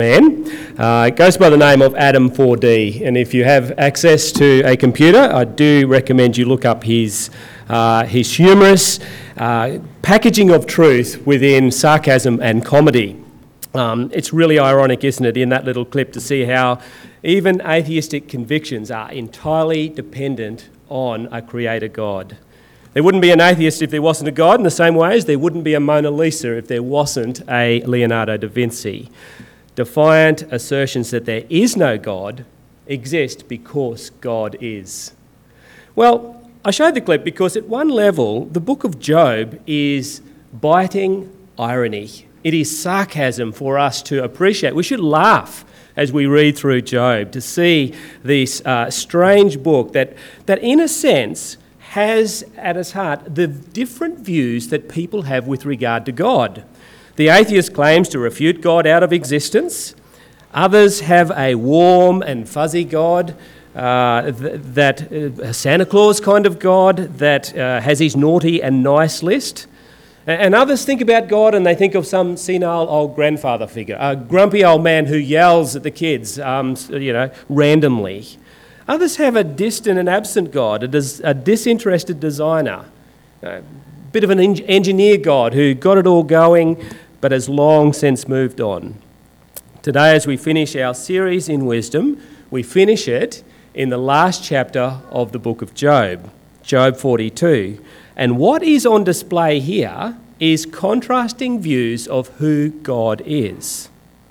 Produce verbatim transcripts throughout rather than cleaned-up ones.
Man. Uh, it goes by the name of Adam four D, and if you have access to a computer, I do recommend you look up his uh, his humorous uh, packaging of truth within sarcasm and comedy. Um, it's really ironic, isn't it, in that little clip to see how even atheistic convictions are entirely dependent on a creator God. There wouldn't be an atheist if there wasn't a God, in the same way as there wouldn't be a Mona Lisa if there wasn't a Leonardo da Vinci. Defiant assertions that there is no God exist because God is. Well, I showed the clip because at one level, the book of Job is biting irony. It is sarcasm for us to appreciate. We should laugh as we read through Job to see this uh, strange book that, that, in a sense, has at its heart the different views that people have with regard to God. The atheist claims to refute God out of existence. Others have a warm and fuzzy God, uh, th- that uh, Santa Claus kind of God that uh, has his naughty and nice list. And others think about God and they think of some senile old grandfather figure, a grumpy old man who yells at the kids, um, you know, randomly. Others have a distant and absent God, a, dis- a disinterested designer, a bit of an en- engineer God who got it all going but has long since moved on. Today, as we finish our series in wisdom, we finish it in the last chapter of the book of Job, Job forty-two. And what is on display here is contrasting views of who God is.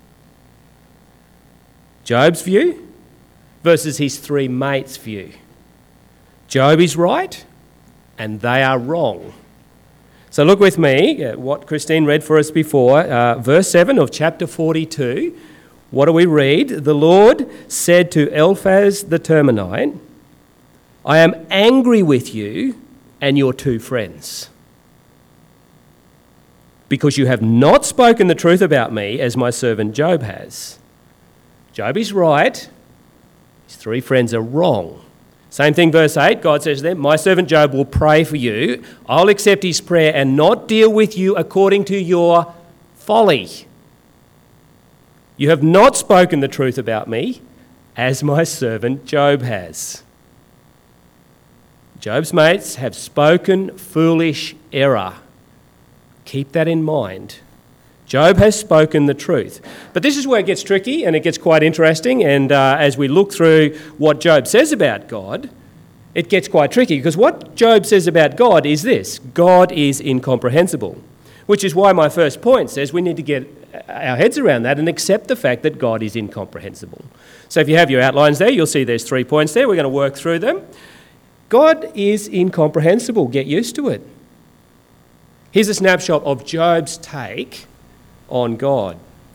Job's view versus his three mates' view. Job is right and they are wrong. So look with me at what Christine read for us before, uh, verse seven of chapter forty-two. What do we read? The Lord said to Eliphaz the Temanite, I am angry with you and your two friends, because you have not spoken the truth about me as my servant Job has. Job is right, his three friends are wrong. Same thing, verse eight, God says to them, my servant Job will pray for you. I'll accept his prayer and not deal with you according to your folly. You have not spoken the truth about me as my servant Job has. Job's mates have spoken foolish error. Keep that in mind. Job has spoken the truth. But this is where it gets tricky and it gets quite interesting. And uh, as we look through what Job says about God, it gets quite tricky because what Job says about God is this: God is incomprehensible, which is why my first point says we need to get our heads around that and accept the fact that God is incomprehensible. So if you have your outlines there, you'll see there's three points there. We're going to work through them. God is incomprehensible. Get used to it. Here's a snapshot of Job's take on God.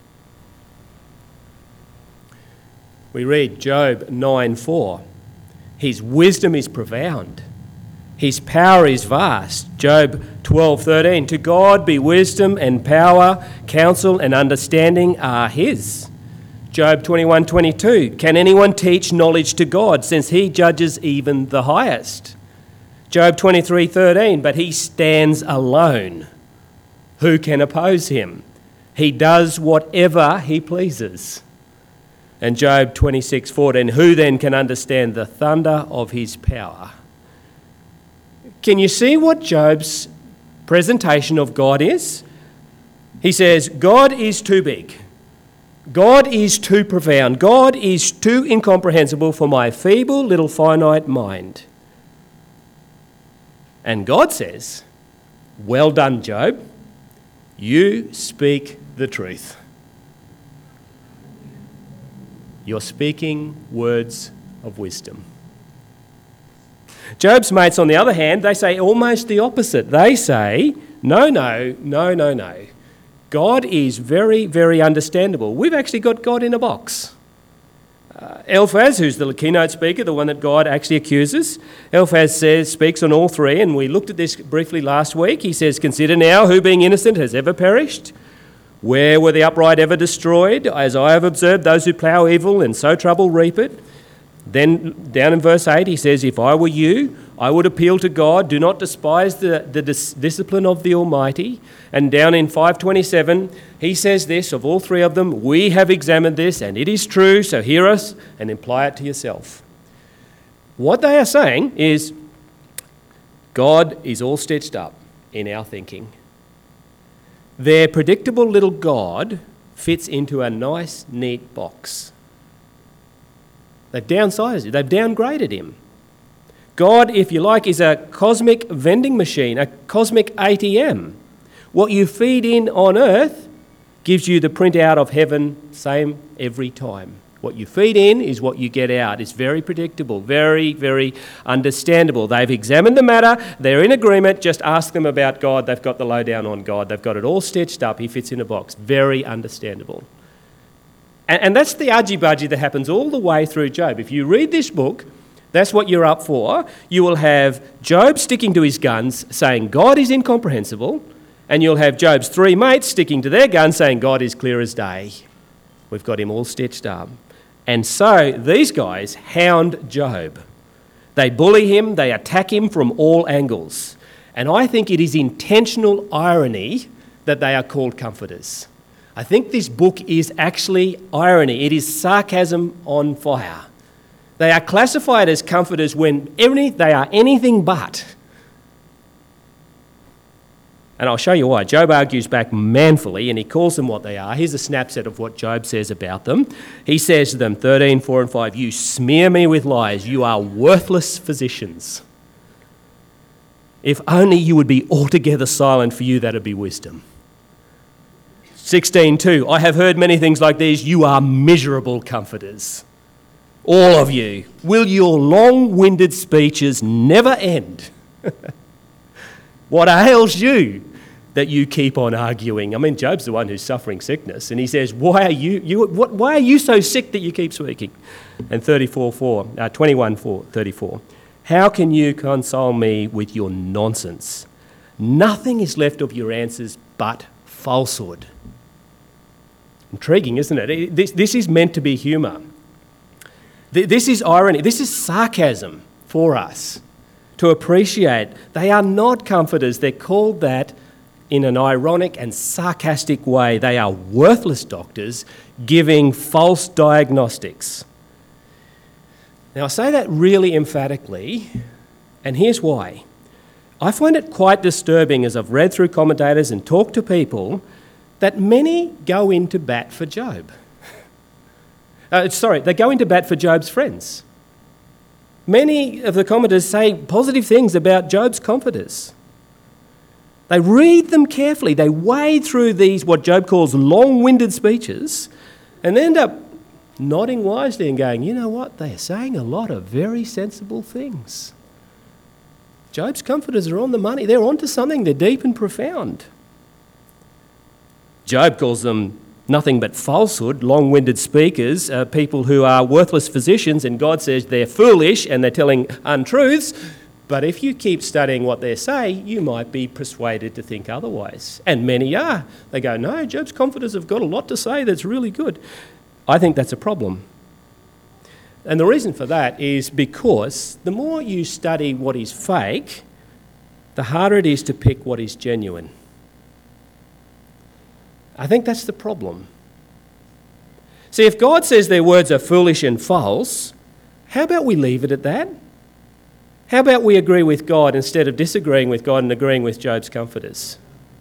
We read Job nine four. His wisdom is profound. His power is vast. Job twelve thirteen. To God be wisdom and power, counsel and understanding are his. Job twenty-one twenty-two. Can anyone teach knowledge to God, since he judges even the highest? Job twenty-three thirteen. But he stands alone. Who can oppose him? He does whatever he pleases. And Job twenty-six fourteen. Who then can understand the thunder of his power? Can you see what Job's presentation of God is? He says, God is too big. God is too profound. God is too incomprehensible for my feeble little finite mind. And God says, well done, Job. You speak the truth. You're speaking words of wisdom. Job's mates, on the other hand, they say almost the opposite. They say, no, no, no, no, no. God is very, very understandable. We've actually got God in a box. Uh, Eliphaz, who's the keynote speaker, the one that God actually accuses, Eliphaz says, speaks on all three, and we looked at this briefly last week. He says, consider now who being innocent has ever perished. Where were the upright ever destroyed? As I have observed, those who plough evil and sow trouble reap it. Then down in verse eight, he says, if I were you, I would appeal to God, do not despise the, the dis- discipline of the Almighty. And down in five twenty-seven, he says this of all three of them, we have examined this and it is true, so hear us and apply it to yourself. What they are saying is God is all stitched up in our thinking. Their predictable little God fits into a nice, neat box. They've downsized it. They've downgraded him. God, if you like, is a cosmic vending machine, a cosmic A T M. What you feed in on earth gives you the printout of heaven, same every time. What you feed in is what you get out. It's very predictable, very, very understandable. They've examined the matter. They're in agreement. Just ask them about God. They've got the lowdown on God. They've got it all stitched up. He fits in a box. Very understandable. And, and that's the argy-bargy that happens all the way through Job. If you read this book, that's what you're up for. You will have Job sticking to his guns, saying God is incomprehensible, and you'll have Job's three mates sticking to their guns, saying God is clear as day. We've got him all stitched up. And so these guys hound Job. They bully him, they attack him from all angles. And I think it is intentional irony that they are called comforters. I think this book is actually irony. It is sarcasm on fire. They are classified as comforters when any, they are anything but. And I'll show you why. Job argues back manfully and he calls them what they are. Here's a snapshot of what Job says about them. He says to them, thirteen, four and five, you smear me with lies. You are worthless physicians. If only you would be altogether silent, for you that would be wisdom. sixteen, two, I have heard many things like these. You are miserable comforters. All of you, will your long-winded speeches never end? What ails you that you keep on arguing? I mean, Job's the one who's suffering sickness, and he says, why are you, you what, why are you so sick that you keep speaking? And thirty-four, four, uh, twenty-one, four, thirty-four, how can you console me with your nonsense? Nothing is left of your answers but falsehood. Intriguing, isn't it? This, this is meant to be humour. This is irony. This is sarcasm for us to appreciate. They are not comforters. They're called that in an ironic and sarcastic way. They are worthless doctors giving false diagnostics. Now, I say that really emphatically, and here's why. I find it quite disturbing as I've read through commentators and talked to people that many go into bat for Job. Uh, sorry, they go into bat for Job's friends. Many of the commentators say positive things about Job's comforters. They read them carefully. They wade through these, what Job calls long-winded speeches, and end up nodding wisely and going, you know what, they're saying a lot of very sensible things. Job's comforters are on the money. They're onto something. They're deep and profound. Job calls them nothing but falsehood, long-winded speakers, uh, people who are worthless physicians, and God says they're foolish and they're telling untruths. But if you keep studying what they say, you might be persuaded to think otherwise. And many are. They go, no, Job's comforters have got a lot to say that's really good. I think that's a problem. And the reason for that is because the more you study what is fake, the harder it is to pick what is genuine. I think that's the problem. See, if God says their words are foolish and false, how about we leave it at that? How about we agree with God instead of disagreeing with God and agreeing with Job's comforters?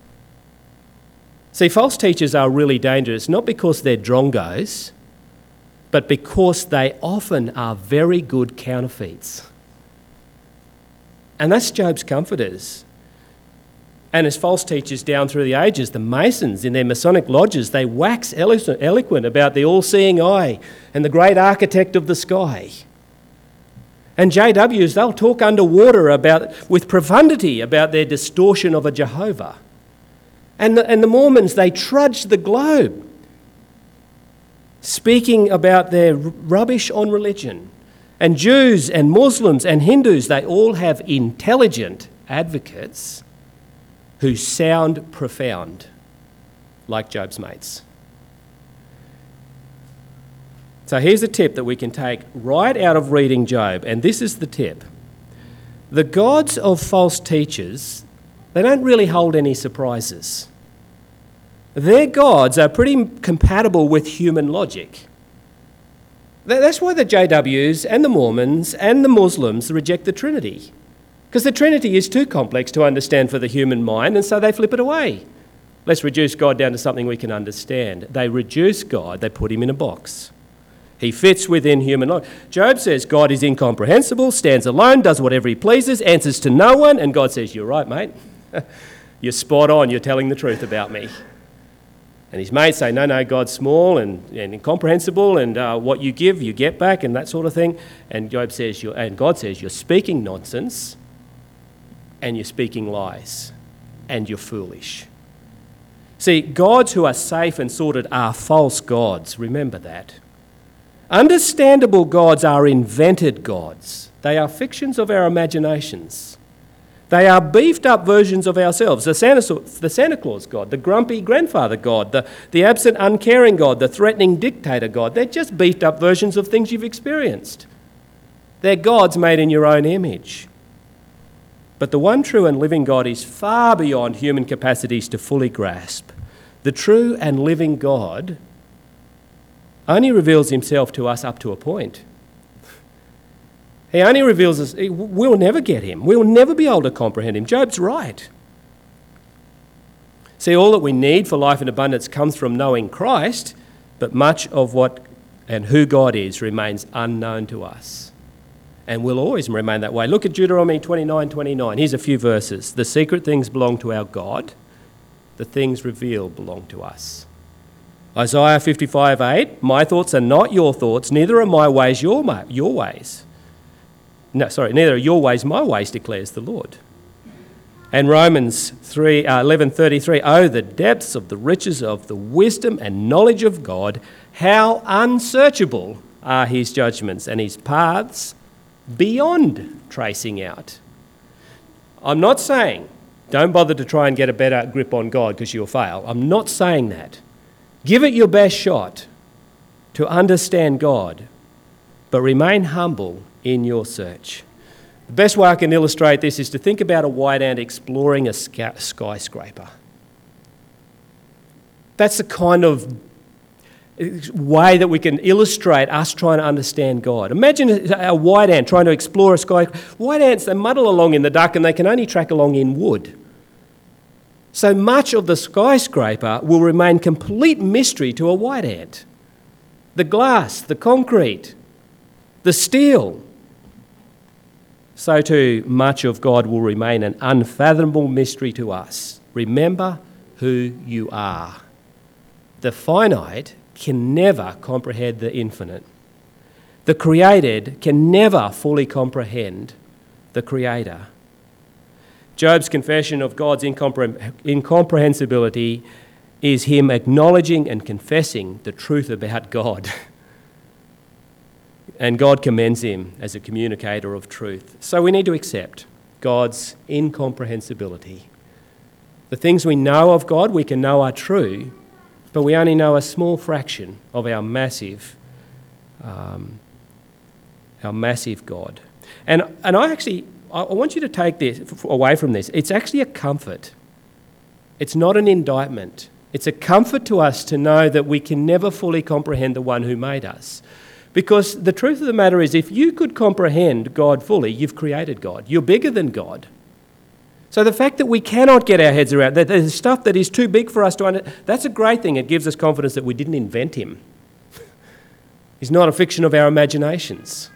See, false teachers are really dangerous, not because they're drongos, but because they often are very good counterfeits. And that's Job's comforters. And as false teachers down through the ages, the Masons in their Masonic lodges, they wax eloquent about the all-seeing eye and the great architect of the sky. And J Ws, they'll talk underwater about, with profundity about their distortion of a Jehovah. And the, and the Mormons, they trudge the globe, speaking about their rubbish on religion. And Jews and Muslims and Hindus, they all have intelligent advocates who sound profound, like Job's mates. So here's a tip that we can take right out of reading Job, and this is the tip. The gods of false teachers, they don't really hold any surprises. Their gods are pretty compatible with human logic. That's why the J Ws and the Mormons and the Muslims reject the Trinity. Because the Trinity is too complex to understand for the human mind, and so they flip it away. Let's reduce God down to something we can understand. They reduce God, they put him in a box. He fits within human logic. Job says God is incomprehensible, stands alone, does whatever he pleases, answers to no one, and God says, you're right, mate. You're spot on, you're telling the truth about me. And his mates say, no, no, God's small and, and incomprehensible, and uh, what you give, you get back, and that sort of thing. And Job says, you're, and God says, you're speaking nonsense, and you're speaking lies, and you're foolish. See, gods who are safe and sorted are false gods. Remember that. Understandable gods are invented gods. They are fictions of our imaginations. They are beefed up versions of ourselves. The Santa, the Santa Claus God, the grumpy grandfather God, the, the absent uncaring God, the threatening dictator God. They're just beefed up versions of things you've experienced. They're gods made in your own image. But the one true and living God is far beyond human capacities to fully grasp. The true and living God only reveals himself to us up to a point. He only reveals us, we'll never get him. We'll never be able to comprehend him. Job's right. See, all that we need for life in abundance comes from knowing Christ, but much of what and who God is remains unknown to us. And will always remain that way. Look at Deuteronomy twenty-nine twenty-nine. Here's a few verses. The secret things belong to our God. The things revealed belong to us. Isaiah fifty-five eight. My thoughts are not your thoughts, neither are my ways your, your ways. No, sorry, neither are your ways my ways, declares the Lord. And Romans three, uh, eleven thirty-three, oh, the depths of the riches of the wisdom and knowledge of God, how unsearchable are his judgments and his paths beyond tracing out. I'm not saying don't bother to try and get a better grip on God because you'll fail. I'm not saying that. Give it your best shot to understand God, but remain humble in your search. The best way I can illustrate this is to think about a white ant exploring a skyscraper. That's the kind of way that we can illustrate us trying to understand God. Imagine a white ant trying to explore a skyscraper. White ants, they muddle along in the dark and they can only track along in wood. So much of the skyscraper will remain complete mystery to a white ant. The glass, the concrete, the steel. So too much of God will remain an unfathomable mystery to us. Remember who you are. The finite can never comprehend the infinite. The created can never fully comprehend the Creator. Job's confession of God's incompre- incomprehensibility is him acknowledging and confessing the truth about God. And God commends him as a communicator of truth. So we need to accept God's incomprehensibility. The things we know of God we can know are true, but we only know a small fraction of our massive, um, our massive God. And and I actually, I want you to take this away from this. It's actually a comfort. It's not an indictment. It's a comfort to us to know that we can never fully comprehend the one who made us. Because the truth of the matter is, if you could comprehend God fully, you've created God. You're bigger than God. So the fact that we cannot get our heads around, that there's stuff that is too big for us to understand, that's a great thing. It gives us confidence that we didn't invent him. He's not a fiction of our imaginations.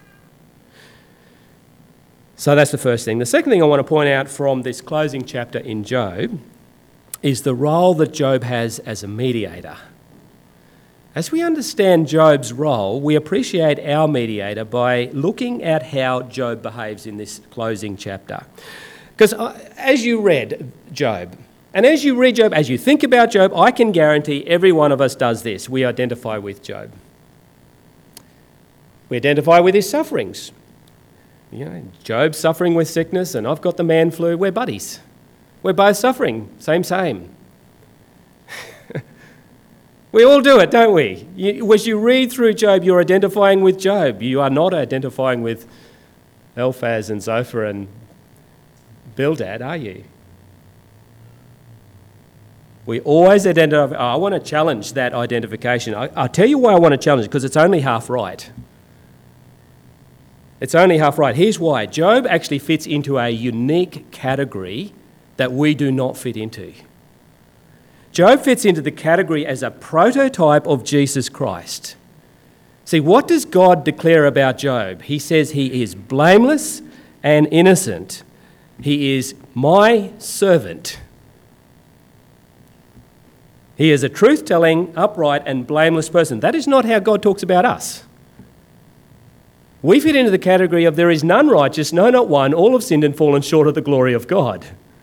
So that's the first thing. The second thing I want to point out from this closing chapter in Job is the role that Job has as a mediator. As we understand Job's role, we appreciate our mediator by looking at how Job behaves in this closing chapter. Because as you read Job, and as you read Job, as you think about Job, I can guarantee every one of us does this. We identify with Job. We identify with his sufferings. You know, Job's suffering with sickness and I've got the man flu. We're buddies. We're both suffering. Same, same. We all do it, don't we? You, as you read through Job, you're identifying with Job. You are not identifying with Eliphaz and Zophar and Bildad, are you? We always identify. Oh, I want to challenge that identification. I, I'll tell you why I want to challenge it, because it's only half right. It's only half right. Here's why. Job actually fits into a unique category that we do not fit into. Job fits into the category as a prototype of Jesus Christ. See, what does God declare about Job? He says he is blameless and innocent. He is my servant. He is a truth-telling, upright and blameless person. That is not how God talks about us. We fit into the category of there is none righteous, no, not one. All have sinned and fallen short of the glory of God.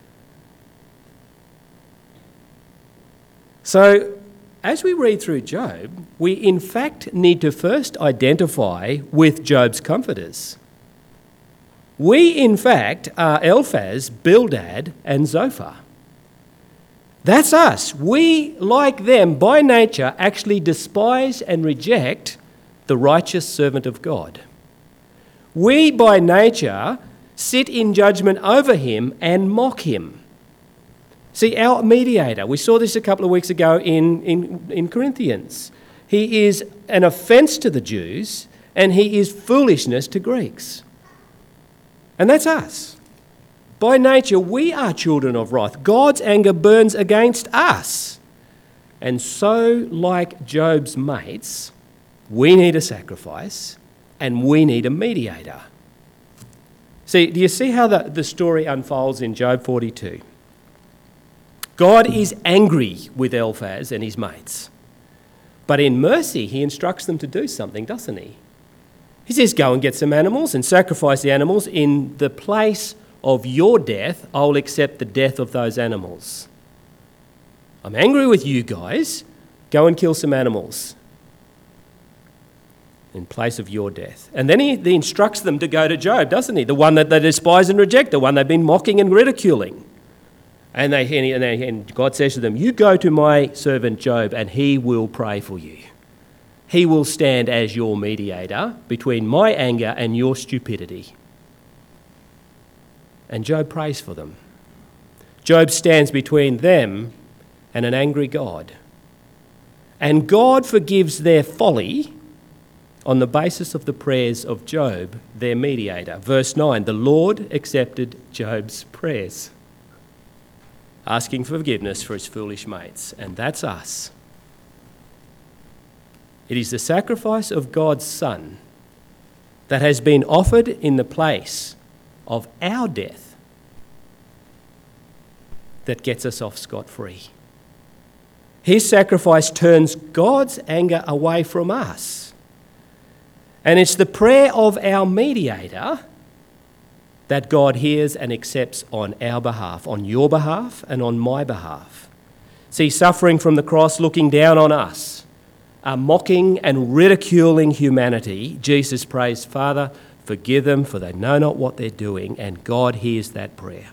So, as we read through Job, we in fact need to first identify with Job's comforters. We in fact are Eliphaz, Bildad and Zophar. That's us. We, like them, by nature, actually despise and reject the righteous servant of God. We, by nature, sit in judgment over him and mock him. See, our mediator, we saw this a couple of weeks ago in, in, in Corinthians. He is an offence to the Jews and he is foolishness to Greeks. And that's us. By nature, we are children of wrath. God's anger burns against us. And so, like Job's mates, we need a sacrifice and we need a mediator. See, do you see how the, the story unfolds in Job forty-two? God is angry with Eliphaz and his mates. But in mercy, he instructs them to do something, doesn't he? He says, go and get some animals and sacrifice the animals. In the place of your death, I will accept the death of those animals. I'm angry with you guys. Go and kill some animals in place of your death. And then he, he instructs them to go to Job, doesn't he? The one that they despise and reject, the one they've been mocking and ridiculing. And, they, and, they, and God says to them, you go to my servant Job and he will pray for you. He will stand as your mediator between my anger and your stupidity. And Job prays for them. Job stands between them and an angry God. And God forgives their folly on the basis of the prayers of Job, their mediator. Verse nine, the Lord accepted Job's prayers, asking forgiveness for his foolish mates. And that's us. It is the sacrifice of God's Son that has been offered in the place of our death that gets us off scot-free. His sacrifice turns God's anger away from us. And it's the prayer of our mediator that God hears and accepts on our behalf, on your behalf and on my behalf. See, suffering from the cross, looking down on us, are mocking and ridiculing humanity, Jesus prays, Father, forgive them, for they know not what they're doing, and God hears that prayer.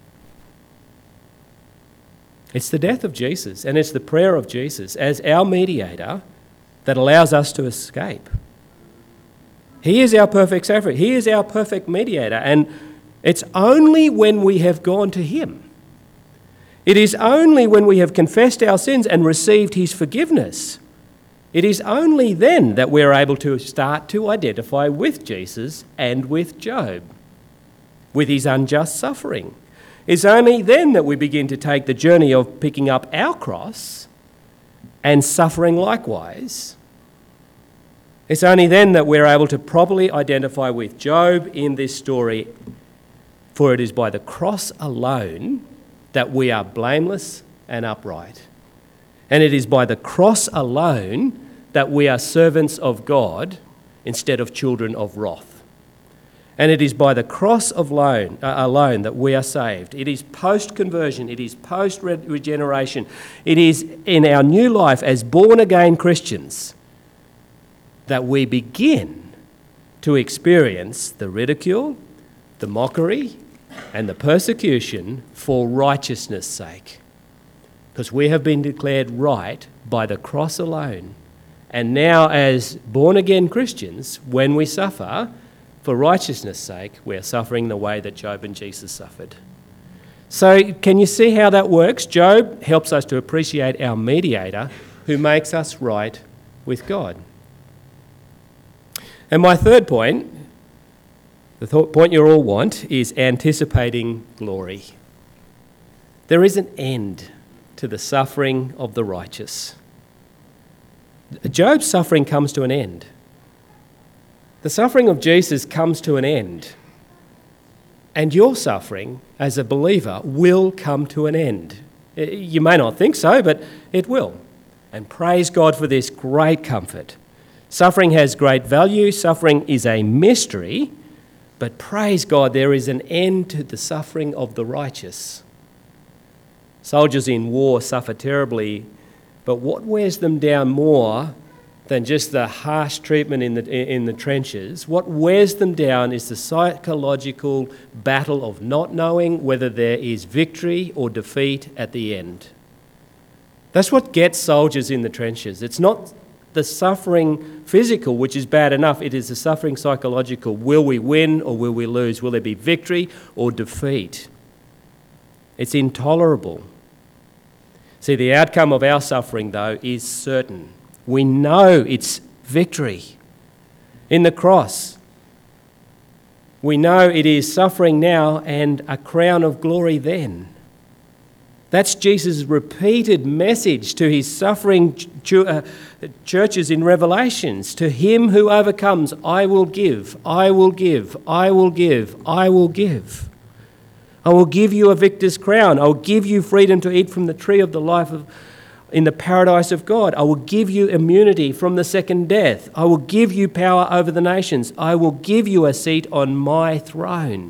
It's the death of Jesus, and it's the prayer of Jesus as our mediator that allows us to escape. He is our perfect sacrifice. He is our perfect mediator, and it's only when we have gone to him. It is only when we have confessed our sins and received his forgiveness. It is only then that we're able to start to identify with Jesus and with Job, with his unjust suffering. It's only then that we begin to take the journey of picking up our cross and suffering likewise. It's only then that we're able to properly identify with Job in this story, for it is by the cross alone that we are blameless and upright. And it is by the cross alone that we are servants of God instead of children of wrath. And it is by the cross of alone, uh, alone that we are saved. It is post-conversion, it is post-regeneration, it is in our new life as born-again Christians that we begin to experience the ridicule, the mockery, and the persecution for righteousness' sake. Because we have been declared right by the cross alone. And now as born-again Christians, when we suffer for righteousness' sake, we are suffering the way that Job and Jesus suffered. So can you see how that works? Job helps us to appreciate our mediator who makes us right with God. And my third point, the th- point you all want, is anticipating glory. There is an end to the suffering of the righteous. Job's suffering comes to an end. The suffering of Jesus comes to an end. And your suffering as a believer will come to an end. You may not think so, but it will. And praise God for this great comfort. Suffering has great value. Suffering is a mystery. But praise God, there is an end to the suffering of the righteous. Soldiers in war suffer terribly, but what wears them down more than just the harsh treatment in the in the trenches, what wears them down is the psychological battle of not knowing whether there is victory or defeat at the end. That's what gets soldiers in the trenches. It's not the suffering physical, which is bad enough. It is the suffering psychological. Will we win or will we lose? Will there be victory or defeat? It's intolerable. See, the outcome of our suffering, though, is certain. We know it's victory in the cross. We know it is suffering now and a crown of glory then. That's Jesus' repeated message to his suffering ch- uh, churches in Revelations. To him who overcomes, I will give, I will give, I will give, I will give. I will give you a victor's crown. I will give you freedom to eat from the tree of the life of, in the paradise of God. I will give you immunity from the second death. I will give you power over the nations. I will give you a seat on my throne.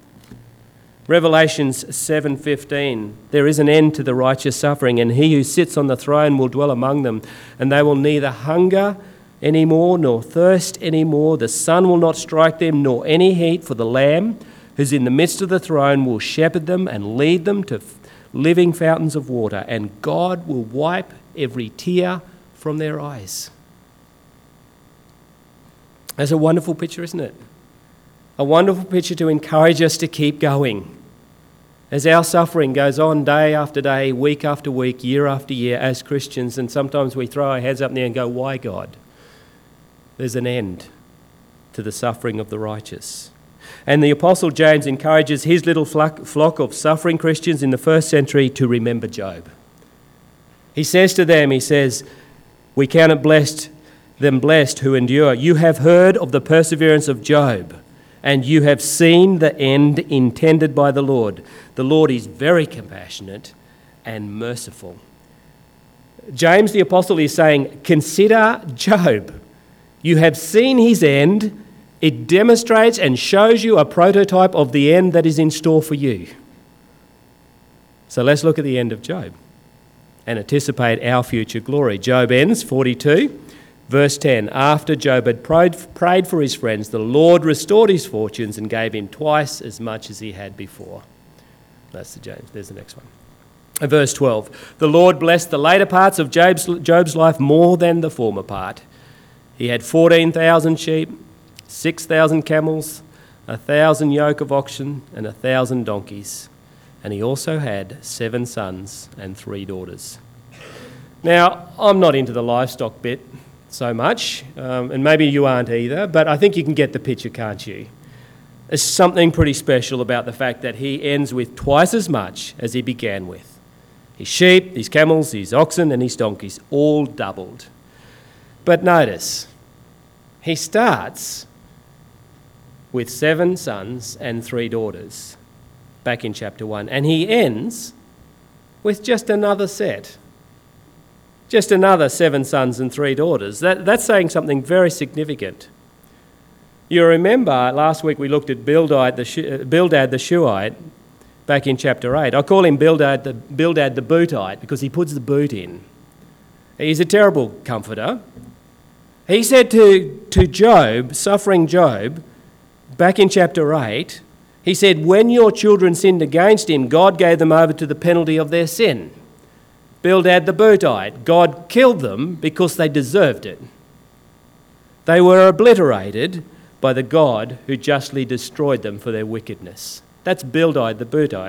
Revelations seven fifteen, there is an end to the righteous suffering, and he who sits on the throne will dwell among them, and they will neither hunger any more nor thirst any more. The sun will not strike them, nor any heat, for the Lamb who's in the midst of the throne will shepherd them and lead them to living fountains of water, and God will wipe every tear from their eyes. That's a wonderful picture, isn't it? A wonderful picture to encourage us to keep going. As our suffering goes on day after day, week after week, year after year as Christians, and sometimes we throw our heads up in the air and go, why God? There's an end to the suffering of the righteous. And the Apostle James encourages his little flock of suffering Christians in the first century to remember Job. He says to them, he says, we count it blessed, them blessed who endure. You have heard of the perseverance of Job, and you have seen the end intended by the Lord. The Lord is very compassionate and merciful. James the Apostle is saying, consider Job. You have seen his end. It demonstrates and shows you a prototype of the end that is in store for you. So let's look at the end of Job and anticipate our future glory. Job ends, forty-two, verse ten. After Job had prayed, prayed for his friends, the Lord restored his fortunes and gave him twice as much as he had before. That's the James. There's the next one. Verse twelve. The Lord blessed the later parts of Job's, Job's life more than the former part. He had fourteen thousand sheep, six thousand camels, a thousand yoke of oxen, and a thousand donkeys. And he also had seven sons and three daughters. Now, I'm not into the livestock bit so much, um, and maybe you aren't either, but I think you can get the picture, can't you? There's something pretty special about the fact that he ends with twice as much as he began with. His sheep, his camels, his oxen, and his donkeys, all doubled. But notice, he starts with seven sons and three daughters, back in chapter one. And he ends with just another set. Just another seven sons and three daughters. That, that's saying something very significant. You remember last week we looked at Bildad the, Bildad the Shuhite back in chapter eight. I call him Bildad the, Bildad the Bootite because he puts the boot in. He's a terrible comforter. He said to, to Job, suffering Job, back in chapter eight, he said, when your children sinned against him, God gave them over to the penalty of their sin. Bildad the Bootite, God killed them because they deserved it. They were obliterated by the God who justly destroyed them for their wickedness. That's Bildad the Bootite's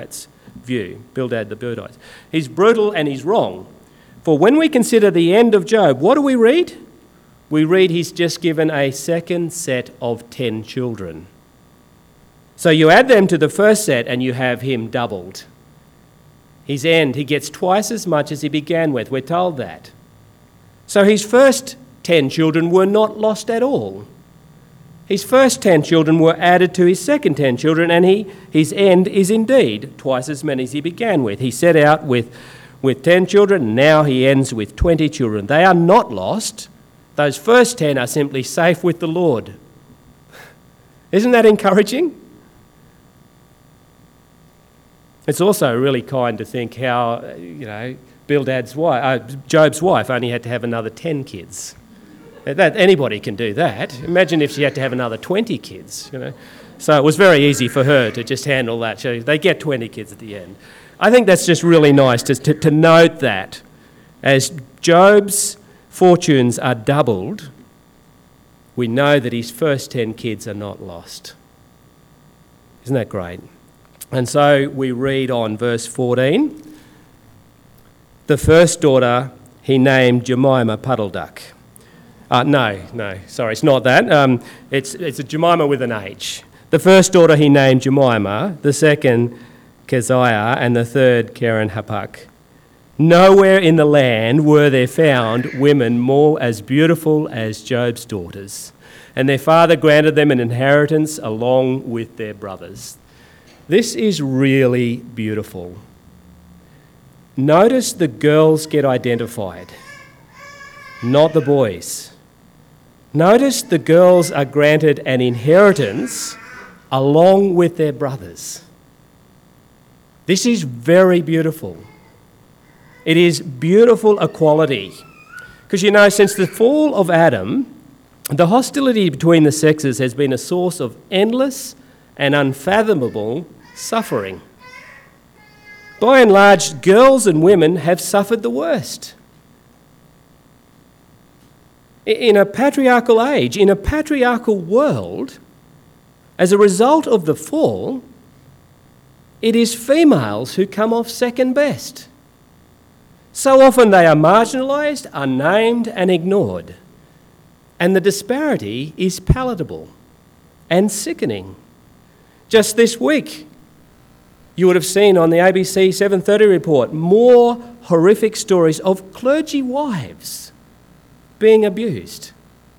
view, Bildad the Bildite. He's brutal and he's wrong. For when we consider the end of Job, what do we read? We read he's just given a second set of ten children. So you add them to the first set and you have him doubled. His end, he gets twice as much as he began with. We're told that. So his first ten children were not lost at all. His first ten children were added to his second ten children, and he, his end is indeed twice as many as he began with. He set out with, with ten children, now he ends with twenty children. They are not lost. Those first ten are simply safe with the Lord. Isn't that encouraging? It's also really kind to think how, you know, Bildad's wife, uh, Job's wife only had to have another ten kids. That, anybody can do that. Imagine if she had to have another twenty kids, you know. So it was very easy for her to just handle that. So they get twenty kids at the end. I think that's just really nice to, to, to note that as Job's fortunes are doubled, we know that his first ten kids are not lost. Isn't that great? And so we read on verse fourteen. The first daughter he named Jemima Puddle Duck. Uh, no, no, sorry, it's not that. Um, it's, it's a Jemima with an H. The first daughter he named Jemima, the second Keziah, and the third Keren Happuch. Nowhere in the land were there found women more as beautiful as Job's daughters, and their father granted them an inheritance along with their brothers. This is really beautiful. Notice the girls get identified, not the boys. Notice the girls are granted an inheritance along with their brothers. This is very beautiful. It is beautiful equality. Because you know, since the fall of Adam, the hostility between the sexes has been a source of endless and unfathomable suffering. By and large, girls and women have suffered the worst. In a patriarchal age, in a patriarchal world, as a result of the fall, it is females who come off second best. So often they are marginalised, unnamed and ignored. And the disparity is palatable and sickening. Just this week, you would have seen on the A B C seven thirty report more horrific stories of clergy wives being abused.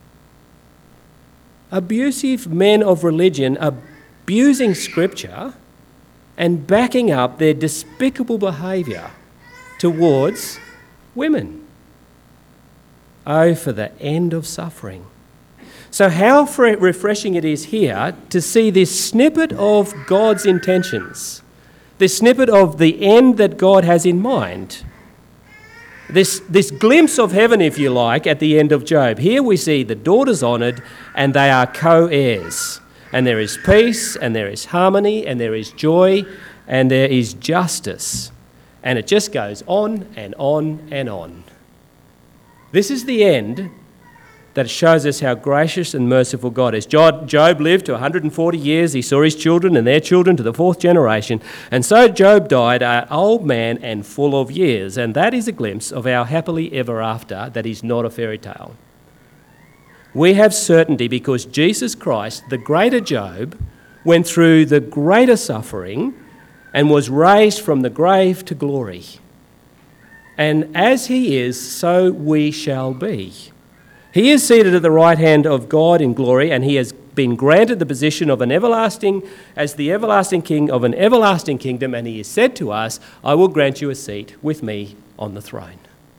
Abusive men of religion abusing Scripture and backing up their despicable behaviour towards women. Oh, for the end of suffering. So how refreshing it is here to see this snippet of God's intentions, this snippet of the end that God has in mind. This, this glimpse of heaven, if you like, at the end of Job. Here we see the daughters honoured and they are co-heirs. And there is peace and there is harmony and there is joy and there is justice. And it just goes on and on and on. This is the end that shows us how gracious and merciful God is. Job lived to one hundred forty years. He saw his children and their children to the fourth generation. And so Job died an old man and full of years. And that is a glimpse of our happily ever after that is not a fairy tale. We have certainty because Jesus Christ, the greater Job, went through the greater suffering and was raised from the grave to glory. And as he is, so we shall be. He is seated at the right hand of God in glory, and he has been granted the position of an everlasting, as the everlasting king of an everlasting kingdom, and he has said to us, I will grant you a seat with me on the throne.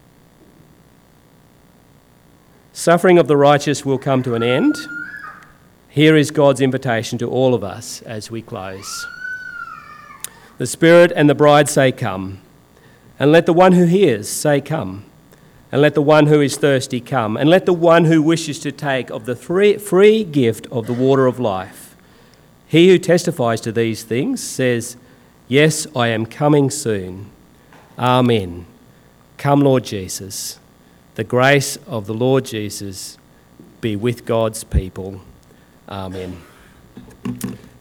Suffering of the righteous will come to an end. Here is God's invitation to all of us as we close. The Spirit and the bride say, come, and let the one who hears say, come. And let the one who is thirsty come, and let the one who wishes to take of the free, free gift of the water of life. He who testifies to these things says, yes, I am coming soon. Amen. Come, Lord Jesus. The grace of the Lord Jesus be with God's people. Amen.